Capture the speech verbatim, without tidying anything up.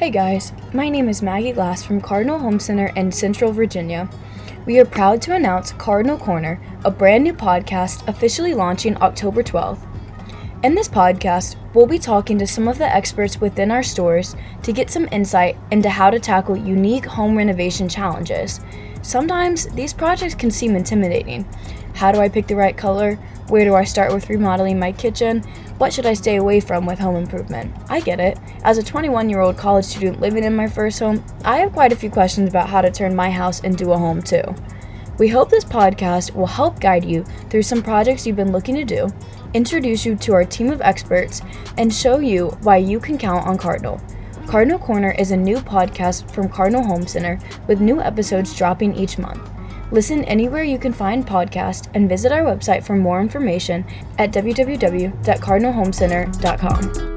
Hey guys, my name is Maggie Glass from Cardinal Home Center in Central Virginia. We are proud to announce Cardinal Corner, a brand new podcast officially launching October twelfth. In this podcast, we'll be talking to some of the experts within our stores to get some insight into how to tackle unique home renovation challenges. Sometimes these projects can seem intimidating. How do I pick the right color? Where do I start with remodeling my kitchen? What should I stay away from with home improvement? I get it. As a twenty-one-year-old college student living in my first home, I have quite a few questions about how to turn my house into a home too. We hope this podcast will help guide you through some projects you've been looking to do, introduce you to our team of experts, and show you why you can count on Cardinal. Cardinal Corner is a new podcast from Cardinal Home Center with new episodes dropping each month. Listen anywhere you can find podcasts and visit our website for more information at w w w dot cardinal home center dot com.